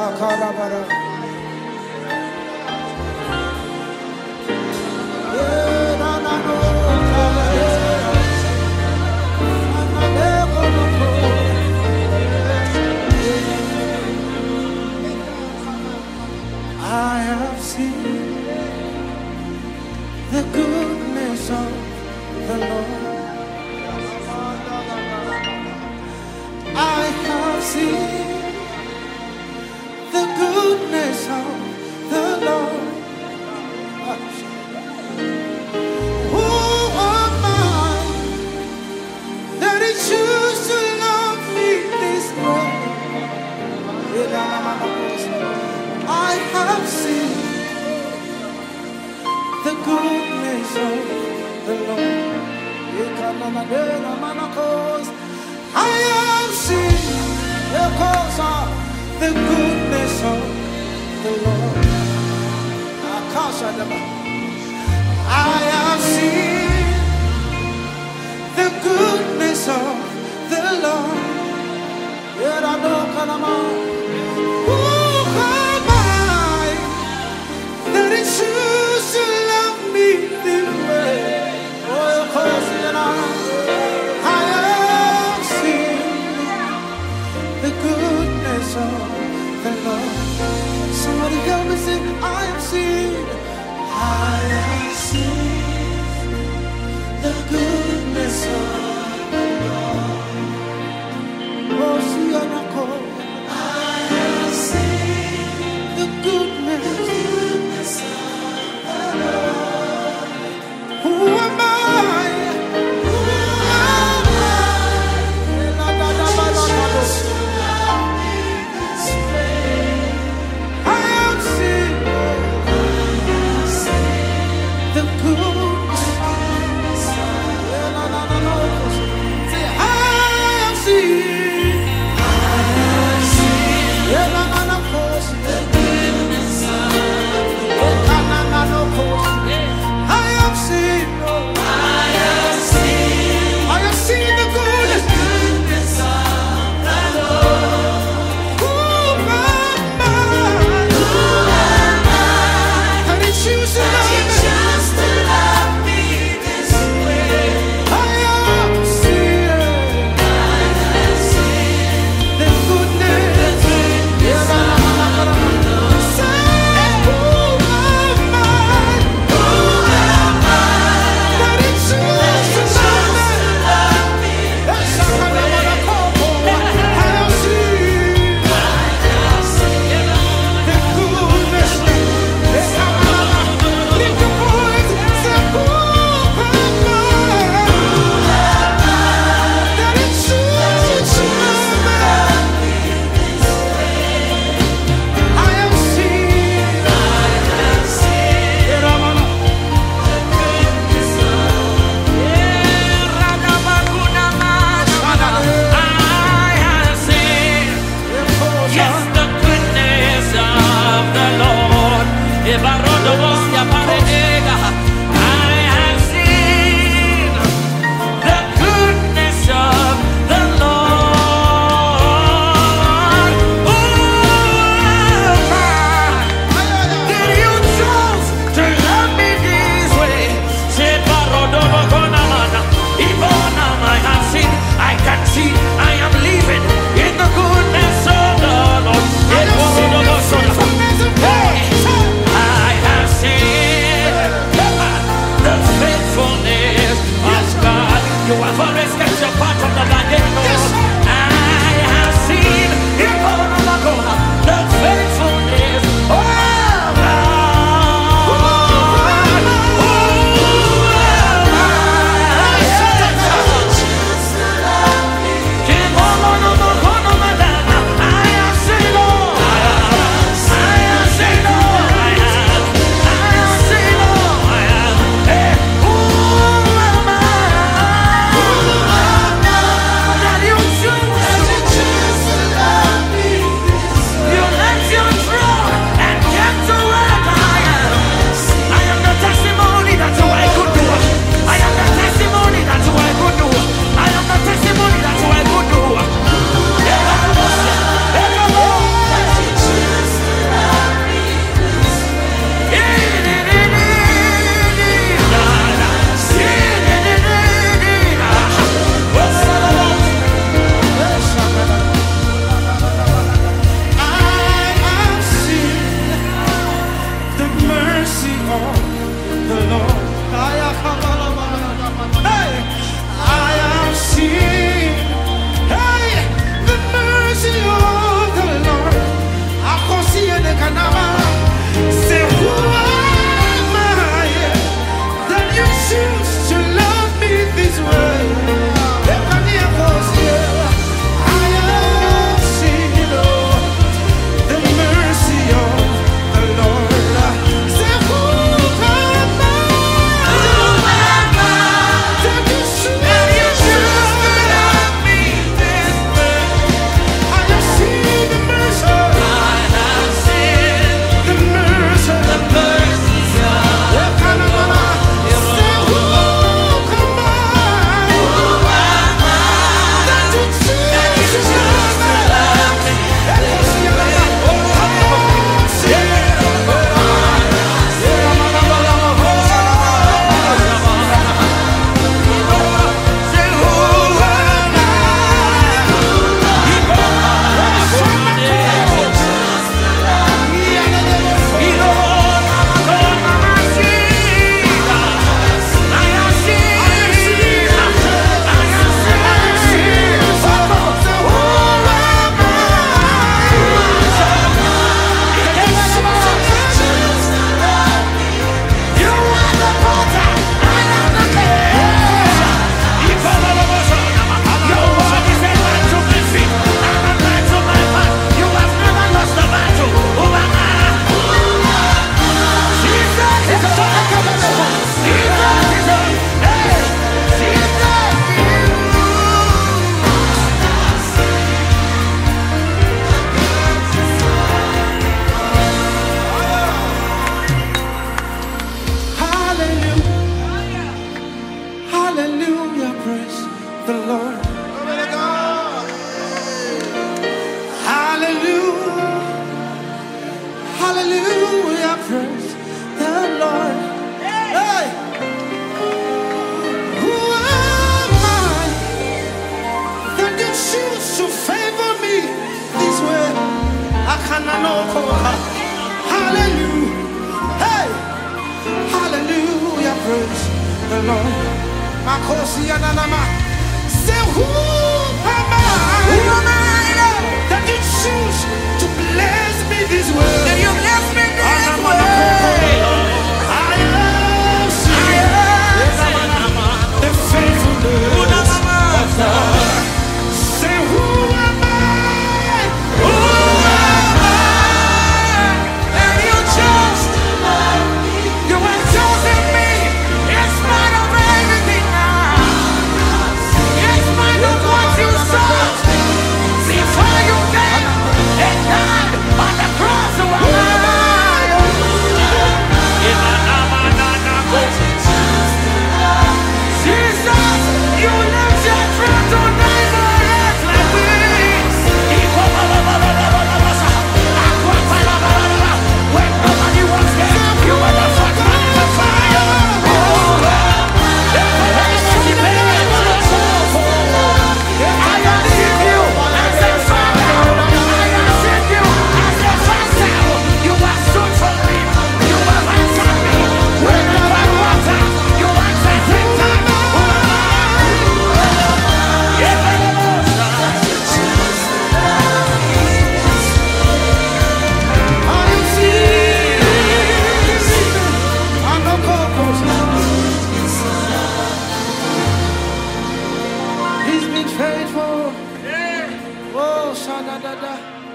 Akarabara. I have seen the goodness of the Lord. I have seen the goodness of the Lord. Who am I that He choose to love me this way? I have seen the goodness of the Lord. I have seen the goodness of the Lord. I have seen the goodness of the Lord. Who am I that He choose to love me this way? I have seen the goodness of the Lord. Somebody help me sing. I have seen the goodness of the Lord. Oh, see, I praise the Lord. Hey! Who am I that you choose to favor me this way? I cannot know. Hallelujah. Hey! Hallelujah. Praise the Lord. Makosi Yananama. Say, who am I? Who am I that you choose to bless me this way? That you bless me this way? I am seeing the faithfulness of God. Say, who am I? Who am I that you chose to love me? You have chosen me in spite of everything now. In spite of what you saw before you came and died on the cross. Who am I? Jesus, you left your throne to die for us like wings. When nobody was there, you were the first man in the fire. I have seen you as a father. I have seen you as a father. You are so for me. You have answered me. When I was water, you answered me. He's been faithful. Oh, shadadada.